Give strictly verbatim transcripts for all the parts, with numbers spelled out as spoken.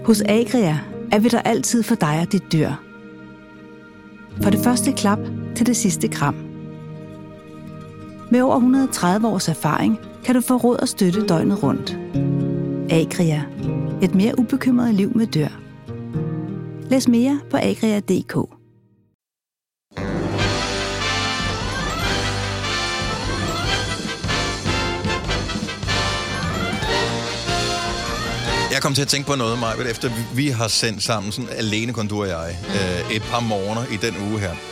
Hos Agria er vi der altid for dig og dit dyr. For det første klap til det sidste kram. Med over et hundrede og tredive års erfaring kan du få råd og støtte døgnet rundt. Agria. Et mere ubekymret liv med dyr. Læs mere på agria punktum d k. Jeg kom til at tænke på noget, Maja, efter vi har sendt sammen, sådan alene kun du og jeg, øh, et par morgener i den uge her.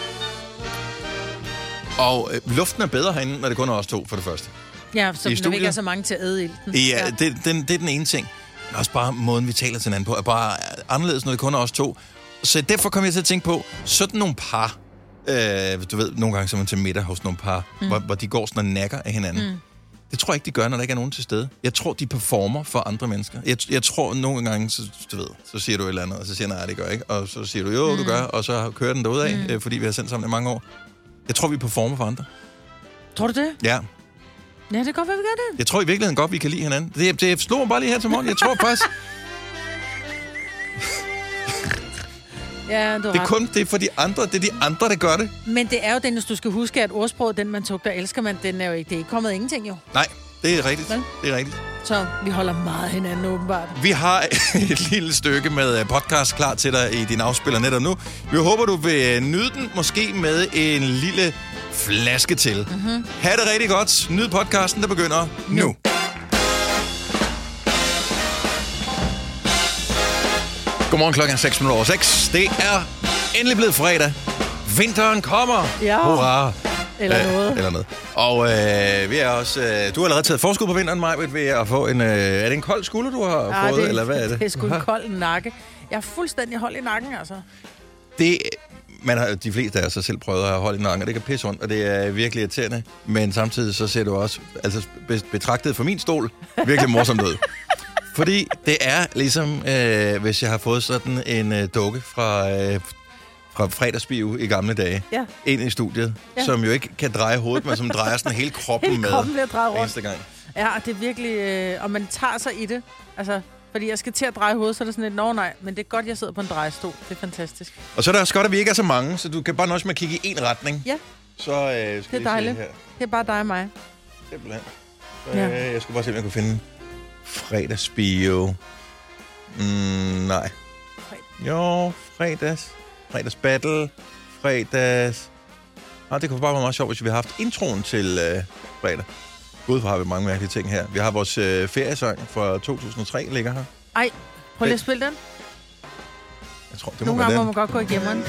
Og øh, luften er bedre herinde, når det kun er os to, for det første. Ja, så der ikke er så mange til at æde ilten. Ja, ja. Det, den, det er den ene ting. Men også bare måden, vi taler til hinanden på, er bare anderledes, når det kun er os to. Så derfor kom jeg til at tænke på, sådan nogle par, øh, du ved, nogle gange så man til middag hos nogle par, mm. hvor, hvor de går sådan og nakker af hinanden. Mm. Det tror jeg ikke, de gør, når der ikke er nogen til stede. Jeg tror, de performer for andre mennesker. Jeg, jeg tror, nogle gange, så, du ved, så siger du et eller andet, og så siger jeg, nej, det gør ikke. Og så siger du, jo, mm. du gør, og så kører den derudad, mm. øh, fordi vi har sendt sammen i mange år. Jeg tror, vi performer for andre. Tror du det? Ja. Ja, det kan godt være, vi gør det. Jeg tror i virkeligheden godt, vi kan lide hinanden. Det, det slår mig bare lige her til morgen. Jeg tror faktisk... Ja, du det er kun det er for de andre. Det er de andre, der gør det. Men det er jo den, hvis du skal huske, at ordsproget, den man tog, der elsker man, den er jo ikke, det er ikke kommet af ingenting, jo. Nej, det er rigtigt. Ja. Det er rigtigt. Så vi holder meget hinanden, åbenbart. Vi har et lille stykke med podcast klar til dig i din afspiller netop nu. Vi håber, du vil nyde den, måske med en lille flaske til. Mm-hmm. Ha' det rigtig godt. Nyd podcasten, der begynder nu. nu. Godmorgen, klokken er seks minutter over seks. Det er endelig blevet fredag. Vinteren kommer. Ja. Hurra. Eller noget. Æh, eller noget. Og øh, vi er også... Øh, du har allerede taget forskud på vinteren, Maja, ved at få en... Øh, er det en kold skulder, du har ja, fået, det, eller hvad er det? det er sgu en kold nakke. Jeg er fuldstændig hold i nakken, altså. Det... Man har de fleste af os selv prøvet at have hold i nakken, og det kan pisse ondt, og det er virkelig irriterende. Men samtidig så ser du også, altså betragtet fra min stol, virkelig morsomt ud. Fordi det er ligesom, øh, hvis jeg har fået sådan en øh, dukke fra, øh, fra fredagsbio i gamle dage, ja. ind i studiet, ja. Som jo ikke kan dreje hovedet, men som drejer sådan hele kroppen hele med. kroppen bliver drejet rundt. Eneste gang. Ja, det er virkelig, øh, og man tager sig i det. Altså, fordi jeg skal til at dreje hovedet, så er det sådan lidt, nå nej, men det er godt, jeg sidder på en drejestol. Det er fantastisk. Og så er det også godt, at vi ikke er så mange, så du kan bare nøjes med at kigge i én retning. Ja, så, øh, skal det er dejligt. Det er bare dig og mig. Simpelthen. Så, ja. øh, jeg skulle bare se, om jeg kunne finde fredagsbio. Mm, nej. Fred. Jo, fredags. Fredags battle. Fredags... Ah, det kunne bare være meget sjovt, hvis vi har haft introen til øh, fredag. Gud, hvor har vi mange mærkelige ting her. Vi har vores øh, feriesang fra to tusind og tre ligger her. Ej, prøv lige at spille den. Jeg tror, det Nogle må gange den. må man godt gå igennem den.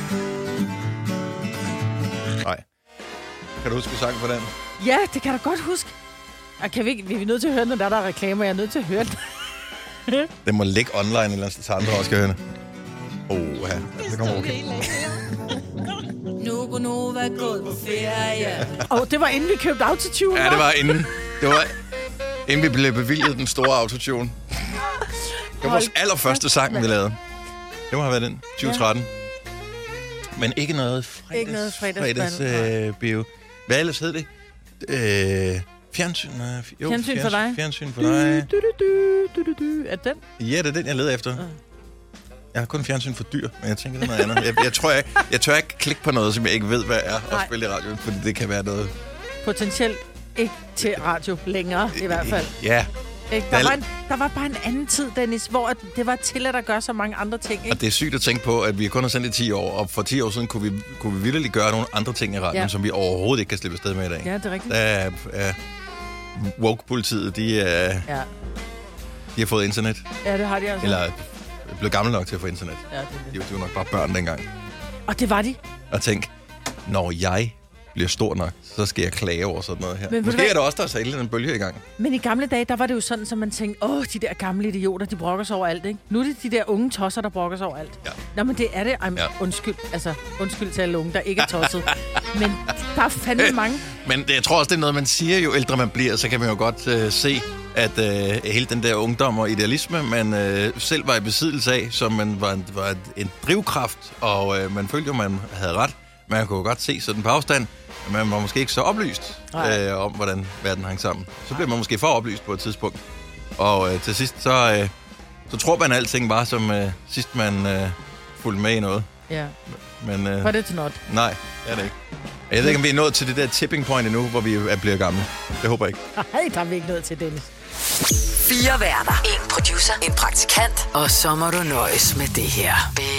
Nej. Kan du huske sangen på den? Ja, det kan jeg da godt huske. Og kan vi ikke, vi er nødt til at høre den, når der er reklamer. Jeg er nødt til at høre den. Den må ligge online, eller andet, så andre også skal høre den. Åh, oh, ja. Det kommer okay. Nu går Nova gået på ferie. Og det var inden vi købte autotune. Ja, det var inden. Det var inden vi blev bevilget den store autotune. Det var vores allerførste sang, vi lavede. Det må have været den, tyve tretten. Ja. Men ikke noget fredags, ikke noget fredags, fredags øh, bio. Hvad ellers hed det? Øh, fjernsyn, øh, jo, fjernsyn, fjernsyn for dig. Fjernsyn for dig. Du, du, du, du, du, du. Er det den? Ja, det er den, jeg leder efter. Ja. Jeg har kun fjernsyn for dyr, men jeg tænker, det er noget andet. Jeg, jeg, tror, jeg, jeg tør ikke klikke på noget, som jeg ikke ved, hvad er, og spille i radioen, fordi det kan være noget... Potentielt ikke til radio længere, i hvert fald. Ja. Ikke? Der, var en, der var bare en anden tid, Dennis, hvor det var til, at der gør så mange andre ting. Ikke? Og det er sygt at tænke på, at vi kun har sendt i ti år, og for ti år siden kunne vi, kunne vi virkelig gøre nogle andre ting i radioen, ja. Som vi overhovedet ikke kan slippe afsted med i dag. Ja, det er rigtigt. Der er, er woke-politiet, de, er, ja. de har fået internet. Ja, det har de altså. Eller blevet gamle nok til at få internet. Ja, det, det. De, de var nok bare børn dengang. Og det var de. Og tænk, når jeg bliver stor nok, så skal jeg klage over sådan noget her. Men, måske er det også, der er særligt en bølge i gang. Men i gamle dage, der var det jo sådan, at man tænkte, åh, de der gamle idioter, de brokker sig over alt, ikke? Nu er det de der unge tosser, der brokker sig over alt. Ja. Nå, men det er det. Ej, ja. Undskyld, altså, undskyld til alle unge, der ikke er tosset. Men der er fandme mange. Men jeg tror også, det er noget, man siger, jo ældre man bliver, så kan man jo godt øh, se, at øh, hele den der ungdom og idealisme, man øh, selv var i besiddelse af, som man var, var en drivkraft, og øh, man følte jo, man havde ret. Man kunne godt se sådan på afstand, men man var måske ikke så oplyst øh, om, hvordan verden hang sammen. Så blev man måske for oplyst på et tidspunkt. Og øh, til sidst, så, øh, så tror man, at alting var, som øh, sidst man øh, fulgte med i noget. Ja. Men, øh, But it's not. Nej, det er det ikke. Jeg ved ikke, om vi er nået til det der tipping point endnu, hvor vi er blevet gamle. Det håber jeg ikke. Nej, der er vi ikke nået til, Dennis. Fire værter. En producer. En praktikant. Og så må du nøjes med det her.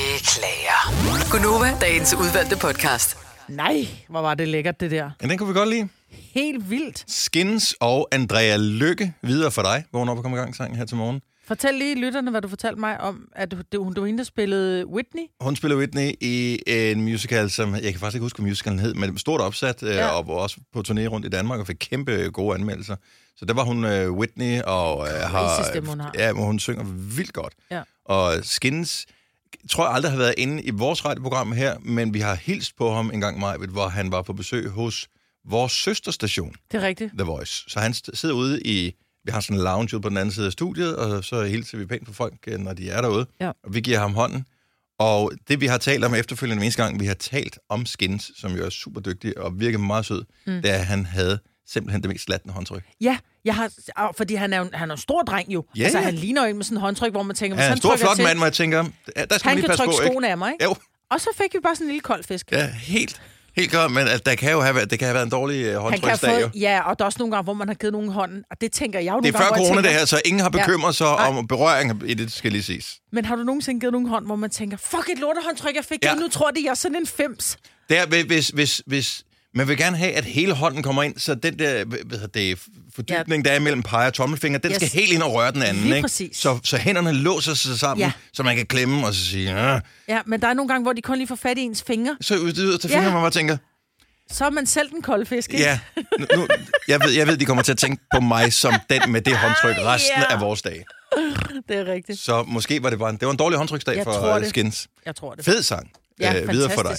Beklager. Gunova, dagens udvalgte podcast. Nej, hvor var det lækkert, det der. Ja, den kunne vi godt lide. Helt vildt. Skins og Andrea Lykke videre for dig. Vågn op og kom i gang sangen her til morgen. Fortæl lige lytterne, hvad du fortalte mig om, at du, du, du var hende, der spillede Whitney. Hun spiller Whitney i en musical, som jeg kan faktisk ikke huske, hvad musicalen hed, men stort opsat, ja. Og var også på turné rundt i Danmark og fik kæmpe gode anmeldelser. Så der var hun uh, Whitney, og uh, har, stemme, hun har. Ja, men hun synger vildt godt. Ja. Og Skins, tror jeg aldrig har været inde i vores radioprogram her, men vi har hilst på ham en gang, Majbet, hvor han var på besøg hos vores søsterstation. Det er rigtigt. The Voice. Så han sidder ude i... Vi har sådan en lounge ude på den anden side af studiet, og så hilser vi pænt på folk, når de er derude. Ja. Og vi giver ham hånden. Og det, vi har talt om efterfølgende eneste gang, vi har talt om Skins, som jo er super dygtig og virker meget sød, mm. det er, at han havde simpelthen det mest slattende håndtryk. Ja, jeg har, fordi han er, han er en stor dreng jo. Ja, altså, ja. han ligner jo en med sådan en håndtryk, hvor man tænker... Han er en stor, flot til, mand, hvor jeg tænker, der skal han man lige kan passe trykke på, ikke? skoene af mig, ikke? Jo. Og så fik vi bare sådan en lille kold fisk. Ja, helt... Helt godt, men altså, der kan jo have, det kan have været en dårlig uh, håndtryksdag, jo. Ja, og der er også nogle gange, hvor man har givet nogen hånden, og det tænker jeg jo nogle gange. Det er før corona, tænker, det her, så ingen har bekymret sig ja. om berøring i det, skal lige siges. Men har du nogensinde givet nogen hånd, hvor man tænker, fuck et lortehåndtryk, jeg fik, ja. Nu tror de, jeg er sådan en fems. Det er, hvis, hvis, hvis man vil gerne have, at hele hånden kommer ind, så den der hvad det, fordybning, ja. Der er mellem peger og tommelfinger, den yes. skal helt ind og røre den anden. Lige ikke? Præcis. Så, så hænderne låser sig sammen, ja. Så man kan klemme og så sige... Ja. ja, men der er nogle gange, hvor de kun lige får fat i ens fingre. Så ud til fingre, ja. Man bare tænker... Så er man selv den kolde fisk, ikke? Ja, nu, jeg, ved, jeg ved, de kommer til at tænke på mig som den med det håndtryk resten yeah. af vores dag. Det er rigtigt. Så måske var det bare en, det var en dårlig håndtryksdag jeg for Skins. Jeg tror det. Fed sang. Ja, øh, videre for dig.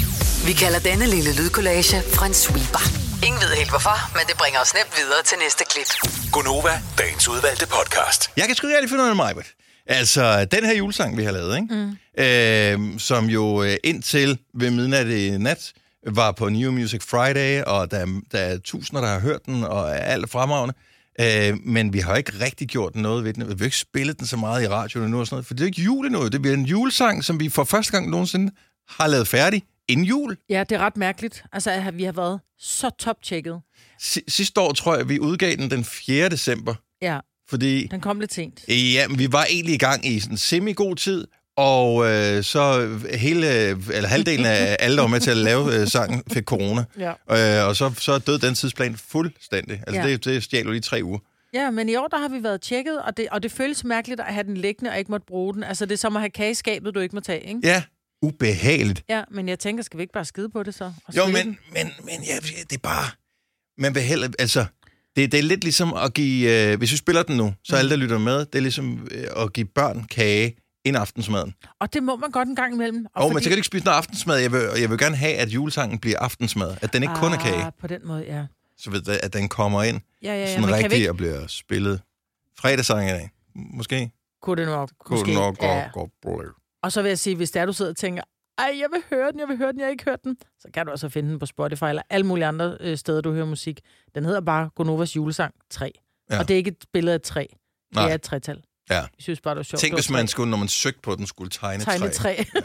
Vi kalder denne lille lydkollage en sweeper. Ingen ved helt hvorfor, men det bringer os nemt videre til næste klip. Gunova, dagens udvalgte podcast. Jeg kan sgu rigtig finde noget af mig. Altså, den her julesang, vi har lavet, ikke? Mm. Øh, som jo indtil ved midnat i nat var på New Music Friday, og der, der er tusinder, der har hørt den, og er alt fremragende. Øh, men vi har ikke rigtig gjort noget ved den. Vi har ikke spillet den så meget i radioen nu og sådan noget, for det er ikke jul endnu. Det bliver en julesang, som vi for første gang nogensinde har lavet færdig inden jul. Ja, det er ret mærkeligt. Altså, at vi har været så top-tjekket. S- sidste år, tror jeg, vi udgav den den fjerde december. Ja, fordi, den kom lidt sent. Ja, vi var egentlig i gang i sådan semi-god tid, og øh, så hele, eller halvdelen af alle, der var med til at lave øh, sangen, fik corona. Ja. Øh, og så, så døde den tidsplan fuldstændig. Altså, ja. det, det stjal jo lige tre uger. Ja, men i år, der har vi været tjekket, og det, og det føles mærkeligt at have den liggende og ikke måtte bruge den. Altså, det er som at have kage i skabet, du ikke må tage, ikke? Ja, ubehageligt. Ja, men jeg tænker, skal vi ikke bare skide på det så? Jo, men, men, men ja, det er bare... Man vil heller... Altså, det, det er lidt ligesom at give... Øh, hvis vi spiller den nu, så mm. alle, der lytter med, det er ligesom øh, at give børn kage inden aftensmaden. Og det må man godt en gang imellem. Og oh, fordi... men så kan du ikke spise noget aftensmad. Jeg vil, jeg vil gerne have, at julesangen bliver aftensmad. At den ikke ah, kun er kage. På den måde, ja. Så ved jeg, at den kommer ind ja, ja, ja, sådan rigtigt ikke... og bliver spillet. Fredagssang i dag. Måske? Kunne det nok. Kunne det nok ja. godt blive. Og så vil jeg sige, hvis der du sidder og tænker, ej, jeg vil høre den, jeg vil høre den, jeg har ikke hørt den, så kan du også finde den på Spotify eller alle mulige andre øh, steder, du hører musik. Den hedder bare Gonovas julesang tre. Ja. Og det er ikke et billede af et træ. Det Nej. er et trætal. Ja. Jeg synes bare, det var sjovt. Tænk, hvis man skulle, når man søgte på den, skulle tegne, tegne træ. træ. Ja.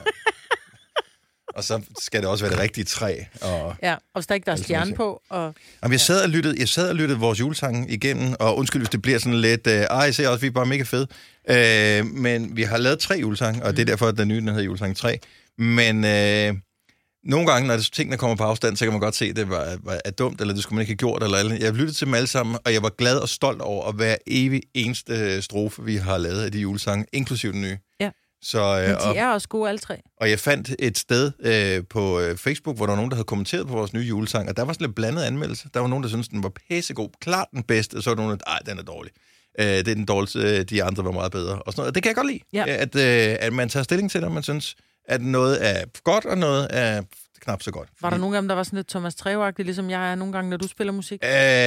Og så skal det også være det rigtige træ. Og ja, og hvis der ikke der er stjerne på. Og... Jamen, jeg, sad og lyttede, jeg sad og lyttede vores julesange igennem, og undskyld, hvis det bliver sådan lidt, øh, ej, jeg ser også, vi er bare mega fede. Øh, men vi har lavet tre julesange, og mm. det er derfor, at den nye, den hedder julesang tre. Men øh, nogle gange, når det, tingene kommer på afstand, så kan man godt se, at det var, var er dumt, eller det skulle man ikke have gjort. Eller, eller. Jeg lyttede til dem alle sammen, og jeg var glad og stolt over at være evig eneste strofe, vi har lavet af de julesange, inklusive den nye. Ja. Så, øh, men de er også gode alle tre. Og jeg fandt et sted øh, på øh, Facebook, hvor der var nogen, der havde kommenteret på vores nye julesang, og der var sådan lidt blandet anmeldelse. Der var nogen, der syntes, den var pæssegod, klart den bedste, og så var der nogen, der ej, den er dårlig. Øh, det er den dårligste, de andre var meget bedre. Og sådan noget. Det kan jeg godt lide, ja. at, øh, at man tager stilling til det, og man synes, at noget er godt, og noget er knap så godt. Var der nogen af dem, der var sådan lidt Thomas Treve-agtig, ligesom jeg er nogle gange, når du spiller musik? Øh,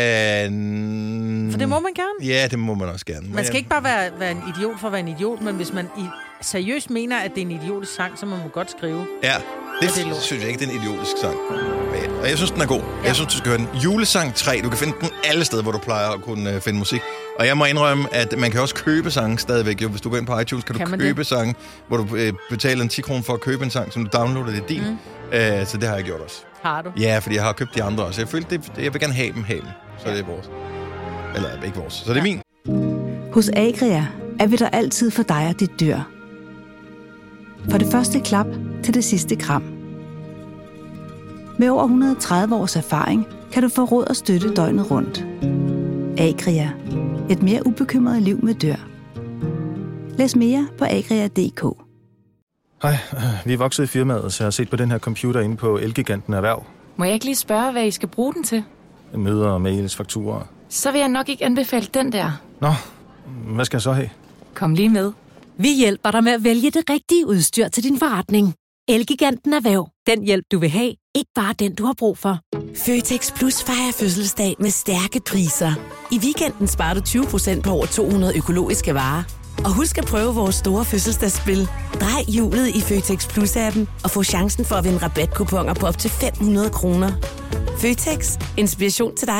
For det må man gerne. Ja, det må man også gerne. Man skal ikke bare være, være en idiot for at være en idiot, men hvis man i, seriøst mener, at det er en idiotisk sang, så må man godt skrive. Ja, det, det f- synes jeg ikke, det er en idiotisk sang. Og jeg synes, den er god. Ja. Jeg synes, du skal høre den. Julesang tre. Du kan finde den alle steder, hvor du plejer at kunne uh, finde musik. Og jeg må indrømme, at man kan også købe sange stadigvæk. Jo, hvis du går ind på iTunes, kan, kan du købe det? sange, hvor du øh, betaler en ti kroner for at købe en sang, som du downloader det din. Mm. Øh, så det har jeg gjort også. Har du? Ja, fordi jeg har købt de andre også. Jeg følte, det, jeg vil gerne have dem, have dem. Så ja. det er vores. Eller ikke vores. Så det er min. Hos Agria er vi der altid for dig og dit dyr. Fra det første klap til det sidste kram. Med over et hundrede og tredive års erfaring kan du få råd og støtte døgnet rundt. Agria. Et mere ubekymret liv med dyr. Læs mere på agria punktum d k. Hej, vi er vokset i firmaet, så jeg har set på den her computer inde på Elgiganten Erhverv. Må jeg ikke lige spørge, hvad I skal bruge den til? Møder, mails, fakturer. Så vil jeg nok ikke anbefale den der. Nå, hvad skal jeg så have? Kom lige med. Vi hjælper dig med at vælge det rigtige udstyr til din forretning. Elgiganten Erhverv. Den hjælp, du vil have. Ikke bare den, du har brug for. Føtex Plus fejrer fødselsdag med stærke priser. I weekenden sparer du tyve procent på over to hundrede økologiske varer. Og husk at prøve vores store fødselsdagsspil. Drej hjulet i Føtex Plus-appen og få chancen for at vinde rabatkuponer på op til fem hundrede kroner. Føtex. Inspiration til dig.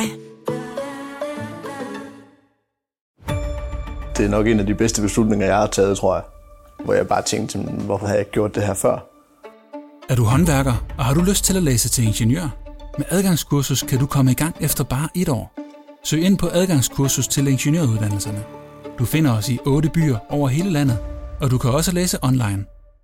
Det er nok en af de bedste beslutninger, jeg har taget, tror jeg. Hvor jeg bare tænkte, hvorfor har jeg ikke gjort det her før? Er du håndværker, og har du lyst til at læse til ingeniør? Med adgangskursus kan du komme i gang efter bare et år. Søg ind på adgangskursus til ingeniøruddannelserne. Du finder os i otte byer over hele landet, og du kan også læse online.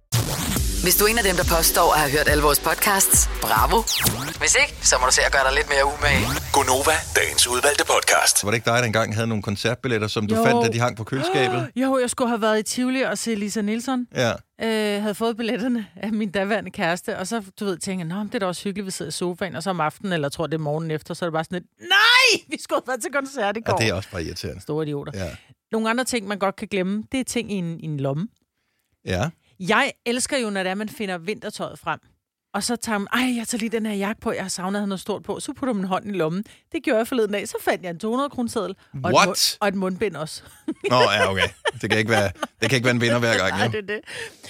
Hvis du er en af dem, der påstår at have hørt alle vores podcasts, bravo. Hvis ikke, så må du se at gøre dig lidt mere umage. Gonova, dagens udvalgte podcast. Var det ikke dig, der engang havde nogle koncertbilletter, som du jo. fandt, da de hang på køleskabet? Jo, jeg skulle have været i Tivoli og se Lisa Nielsen. Ja. Øh, havde fået billetterne af min daværende kæreste, og så, du ved, tænkte jeg, det er da også hyggeligt, vi sidder i sofaen, og så om aftenen, eller jeg tror, det er morgenen efter, så er det bare sådan lidt, nej, vi skulle have været til koncert i går. Ja, det er også bare irriterende. Store idioter. Ja. Nogle andre ting, man godt kan glemme, det er ting i en, i en lomme. Ja. Jeg elsker jo, når det er, man finder vintertøjet frem. Og så tager man, ej, jeg tager lige den her jakke på, jeg har savnet noget stort på. Så putter man hånden i lommen. Det gjorde jeg forleden dag. Så fandt jeg en to hundrede kroneseddel og, et mund, og et mundbind også. Nå, ja, okay. Det kan ikke være, det kan ikke være en vinder hver gang. Nej, det er det.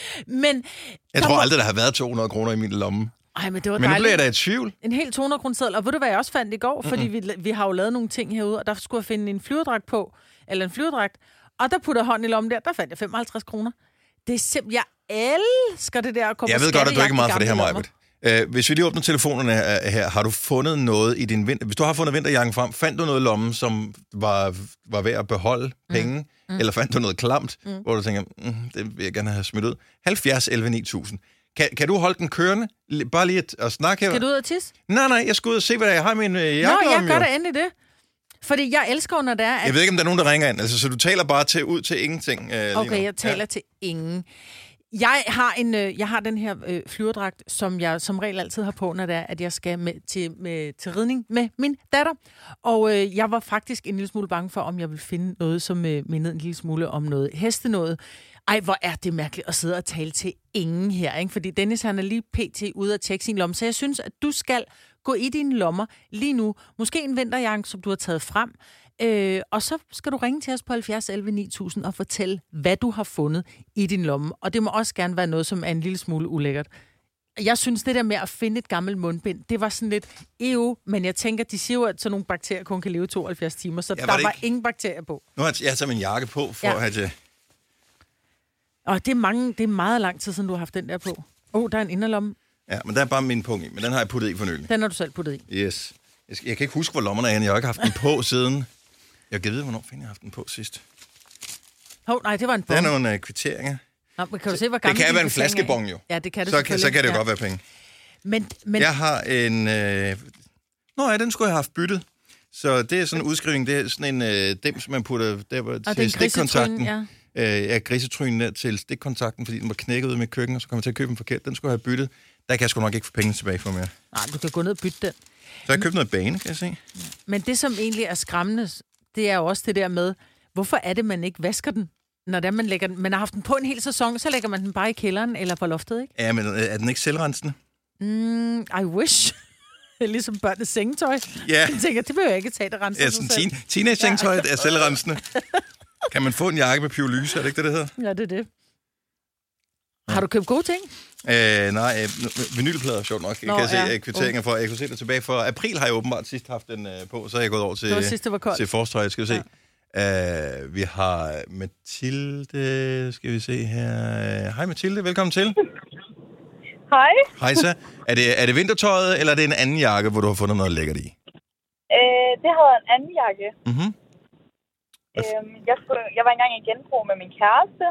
Men jeg tror aldrig, der har været to hundrede kroner i min lomme. Ej, men det var men nu dejligt. bliver jeg da i tvivl. En helt to hundrede kroneseddel. Og ved du, hvad jeg også fandt i går? Fordi mm-hmm. vi, vi har jo lavet nogle ting herude, og der skulle jeg finde en flyverdragt på, eller en flyverdragt. Og der putter hånden i lommen der, der fandt jeg femoghalvtreds kroner. Det er simpelthen, jeg elsker det der at komme. Jeg ved godt, at du ikke er meget for det her, Majbert. Uh, hvis vi lige åbner telefonerne her, her, har du fundet noget i din vinter... Hvis du har fundet vinterjakken frem, fandt du noget i lommen, som var, var værd at beholde penge? Mm. Mm. Eller fandt du noget klamt, mm. hvor du tænker, mm, det vil jeg gerne have smidt ud? halvfjerds elleve ni tusind. Kan, kan du holde den kørende? Bare lige at, at snakke her. Skal du ud og tisse? Nej, nej, jeg skal ud og se, hvad jeg har i min uh, jakke. Nå, jeg om, gør jo. da endelig det. Fordi jeg elsker, når det er... At... Jeg ved ikke, om der er nogen, der ringer ind. Altså, så du taler bare til ud til ingenting uh, lige Okay, nu. jeg taler ja. til ingen. Jeg har, en, øh, jeg har den her øh, flyverdragt, som jeg som regel altid har på, når det er, at jeg skal med, til, med, til ridning med min datter. Og øh, jeg var faktisk en lille smule bange for, om jeg ville finde noget, som øh, mindede en lille smule om noget hestenået. Ej, hvor er det mærkeligt at sidde og tale til ingen her, ikke? Fordi Dennis, han er lige pt. Ude at tjekke sin lomme. Så jeg synes, at du skal gå i dine lommer lige nu. Måske en vinterjakke, som du har taget frem. Øh, og så skal du ringe til os på halvfjerds elleve ni tusind og fortælle, hvad du har fundet i din lomme. Og det må også gerne være noget, som er en lille smule ulækkert. Jeg synes, det der med at finde et gammelt mundbind, det var sådan lidt E U, men jeg tænker, de siger jo, at sådan nogle bakterier kun kan leve tooghalvfjerds timer, så ja, var der var ingen bakterier på. Nu har jeg taget min jakke på, for ja. at have det. Og det er, mange, det er meget lang tid, siden du har haft den der på. Åh, oh, der er en inderlomme. Ja, men der er bare min punkt i, men den har jeg puttet i for nylig. Den har du selv puttet i? Yes. Jeg, skal, jeg kan ikke huske, hvor lommerne er, jeg har ikke haft den på siden... Jeg kan vide, hvornår fanden jeg har haft den på sidst. Hov, nej, det var en bong. Der er nogle uh, kvitteringer. Nå, men kan du se, hvor gammel det kan være en flaskebong, jo. Ja, det kan det så kan, så kan det jo ja. godt være penge. Men, men... Jeg har en... Øh... Nå ja, den skulle jeg have haft byttet. Så det er sådan en udskrivning. Det er sådan en øh, dem, som man putter der var til stikkontakten. Ja. Øh, ja, grisetrynen der til stikkontakten, fordi den var knækket ud med køkken, og så kom jeg til at købe den forkert. Den skulle jeg have byttet. Der kan jeg sgu nok ikke få penge tilbage for mere. Nej, du kan gå ned og bytte den. Så jeg købt noget bane, kan jeg se. Men det, som egentlig er skræmmende, det er jo også det der med, hvorfor er det, man ikke vasker den? Når det er, man, lægger den, man har haft den på en hel sæson, så lægger man den bare i kælderen eller på loftet, ikke? Ja, men er den ikke selvrensende? Mm, I wish. Ligesom børnenes sengetøj. Ja. Jeg tænker, det behøver jeg ikke tage, det renser ja, sådan teen, teenage-sengetøj ja. er selvrensende. Kan man få en jakke med pyrolyse, er det ikke det, det hedder? Ja, det er det. Har du købt gode ting? Øh, nej, øh, vinylplader er sjovt nok. Jeg Nå, kan ja. se kvitteringer for. Jeg kunne se det tilbage for april, har jeg åbenbart sidst haft den øh, på, så er jeg gået over til, sidst, til forstrøg, skal vi se. Uh, vi har Mathilde, skal vi se her. Hej Mathilde, velkommen til. Hej. Hej så. Er det, er det vintertøjet, eller er det en anden jakke, hvor du har fundet noget lækkert i? Øh, det har været en anden jakke. Mhm. Øhm, jeg, skulle, jeg var engang i genbrug med min kæreste,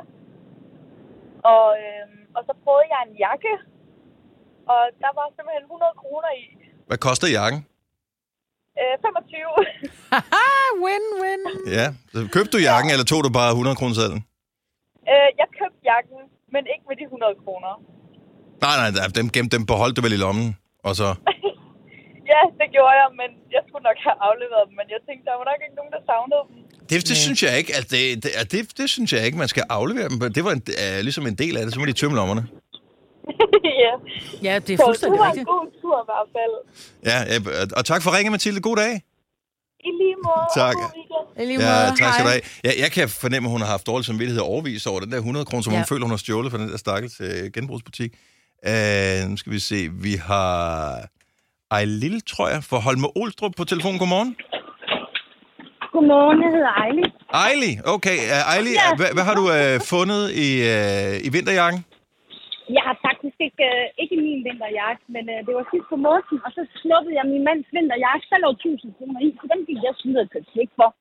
og, øhm, og så prøvede jeg en jakke, og der var simpelthen hundrede kroner i. Hvad koster jakken? Øh, femogtyve. Win-win. Ja, så købte du jakken, eller tog du bare hundrede kroner sedlen? øh, jeg købte jakken, men ikke med de hundrede kroner. Nej, nej, dem, gemte, dem beholdt du vel i lommen, og så... Ja, det gjorde jeg, men jeg skulle nok have afleveret dem, men jeg tænkte, der var nok ikke nogen, der savnede dem. Det, det synes jeg ikke. Altså, det, det, det, det synes jeg ikke, man skal aflevere dem. Det var en, uh, ligesom en del af det, så må de tømme lommerne. Ja. Ja, det er Så fuldstændig det var rigtigt. en god tur i hvert fald. Ja, ja, og tak for ringen, Mathilde. God dag. I lige måde. Tak. Og god weekend. I lige Ja, måde. tak skal du Hej. have. Ja, jeg kan fornemme, at hun har haft dårlig samvittighed overvist over den der hundrede kroner, som Ja. hun føler, hun har stjålet fra den der stakkels uh, genbrugsbutik. Uh, nu skal vi se. Vi har Ejlil, tror jeg, fra Holme Olstrup på telefonen. Godmorgen. Godmorgen, jeg hedder Ejli. Ejli, okay. Uh, Ejli, Ja. hvad, hvad har du uh, fundet i, uh, i vinterjakken? Jeg har faktisk ikke, øh, ikke min vinterjakke, men øh, det var sidst på måneden, og så snuppede jeg min mands vinterjakke, så lå tusind kroner i, så dem gik jeg sådan og købte slik for.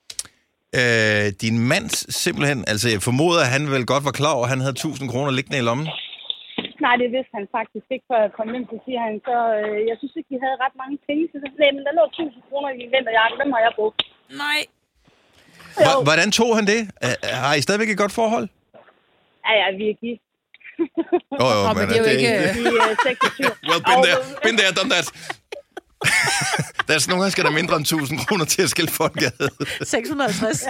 Øh, din mand simpelthen, altså jeg formoder, at han vel godt var klar over, at han havde tusind kroner liggende i lommen? Nej, det vidste han faktisk ikke, før jeg kom ind, så siger han, så øh, jeg synes ikke, vi havde ret mange penge, så så sagde jeg, men der lå tusind kroner i min vinterjakke, dem har jeg brugt. Nej. H- hvordan tog han det? Uh, har I stadigvæk et godt forhold? Ja, ja, vi er gift. Jo, jo, men det er jo ikke... Vi er seksogtyve. Well, been there, been there, done that. Der er sådan nogle gange, skal der mindre end tusind kroner til at skille folk ad. seks hundrede og halvtreds.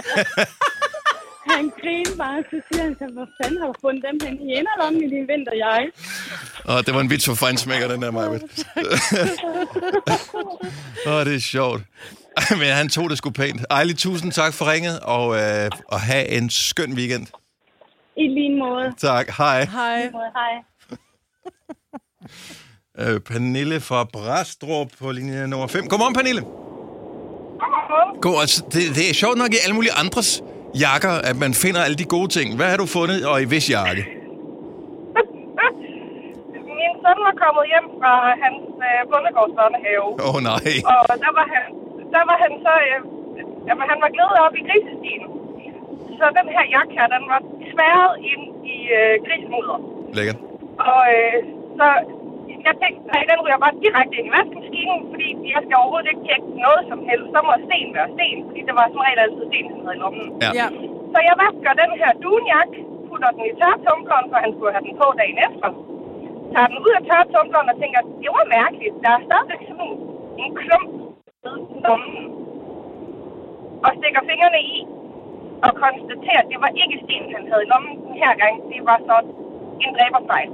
Han griner bare, så siger han, så, hvor fanden har du fundet dem hen i inderlommen i din vinterjakke? Åh, det var en vits for fejnsmækker, den der, Majbet. Åh, det er sjovt. Men han tog det sgu pænt. Ejli, tusind tak for ringet, og, øh, og have en skøn weekend. I lige måde. Tak, hej. Hej. I lige måde, hej. Øh, Pernille fra Brastrup på linje nummer fem. Godmorgen, Pernille. God, altså, det, det er sjovt nok i alle mulige andres jakker, at man finder alle de gode ting. Hvad har du fundet, og i hvis jakke? Min søn var kommet hjem fra hans øh, bondegårdsbørnehave. Åh, oh, nej. Og der var han, der var han så... Øh, jamen, han var glædet op i grisestien. Så den her jakke her, den var tværet ind i øh, grismudder. Lækkert. Og øh, så jeg tænkte, nej, den ryger bare direkte ind i vaskemaskinen, fordi jeg skal overhovedet ikke tjekke noget som helst. Så må sten være sten, fordi det var som regel altid sten, som havde i lommen. Ja. Ja. Så jeg vasker den her dunjakke, putter den i tørretumbleren, for han skulle have den på dagen efter. Tager den ud af tørretumbleren og tænker, det var mærkeligt. Der er stadigvæk sådan en klump ved lommen. Og stikker fingrene i og konstaterer, at det var ikke sten, han havde i lommen den her gang. Det var så en dræberfejl.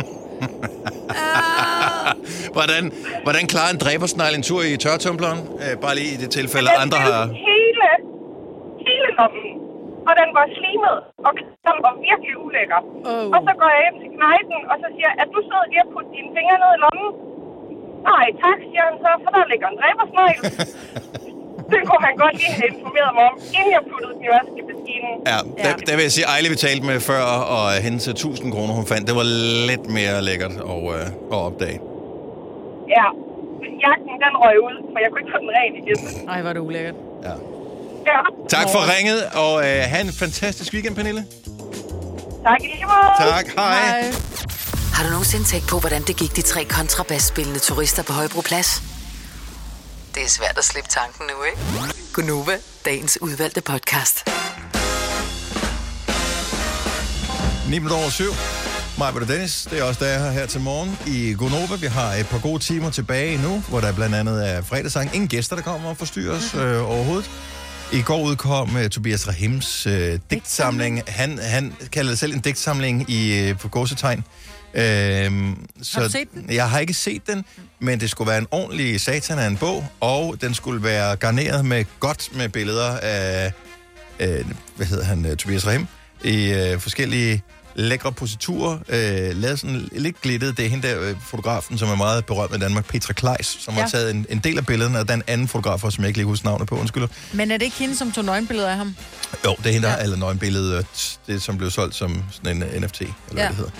hvordan, hvordan klarer en dræbersnegl en tur i tørretumbleren? Øh, bare lige i det tilfælde, andre har... Hele, hele lommen. Og den var slimet, og den var virkelig ulækker. Oh. Og så går jeg ind til knejten, og så siger jeg, at du sød lige at putte dine fingre ned i lommen. Nej, tak, siger han så, for der ligger en dræbersnegl. Det kunne han godt lige have informeret mig om, inden jeg puttede den i vaskemaskinen. Ja, der, der vil jeg sige, Ejle, vi talte med før, og hendes tusind kroner, hun fandt, det var lidt mere lækkert at, øh, at opdage. Ja, jakken den røg ud, for jeg kunne ikke få den ren igen. Ej, var det ulækkert. Ja. Ja. Tak for ringet, og øh, have en fantastisk weekend, Pernille. Tak i lige måde. Tak, hej. hej. Har du nogensinde tænkt på, hvordan det gik de tre kontrabasspillende turister på Højbroplads? Det er svært at slippe tanken nu, ikke? Gunova, dagens udvalgte podcast. ni minutter over syv. Mig og Dennis, det er også der jeg er her til morgen i Gonova. Vi har et par gode timer tilbage nu, hvor der blandt andet er fredagssang. Ingen gæster, der kommer og forstyrrer os øh, overhovedet. I går udkom uh, Tobias Rahims øh, digtsamling. Han, han kalder det selv en digtsamling i, øh, på gåsetegn. Øhm, så har du set den? Jeg har ikke set den, men det skulle være en ordentlig satan af en bog, og den skulle være garneret med godt med billeder af, øh, hvad hedder han, Tobias Rahim, i øh, forskellige lækre positurer, øh, lavet sådan lidt glittet. Det er hende der, øh, fotografen, som er meget berømt i Danmark, Petra Kleis, som ja. har taget en, en del af billederne, og der er en anden fotograf, som jeg ikke lige husker navnet på, undskyld. Men er det ikke hende, som tog nøgenbilleder af ham? Jo, det er hende, der ja. har alle nøgenbilleder, det som blev solgt som sådan en N F T, eller ja. hvad det hedder.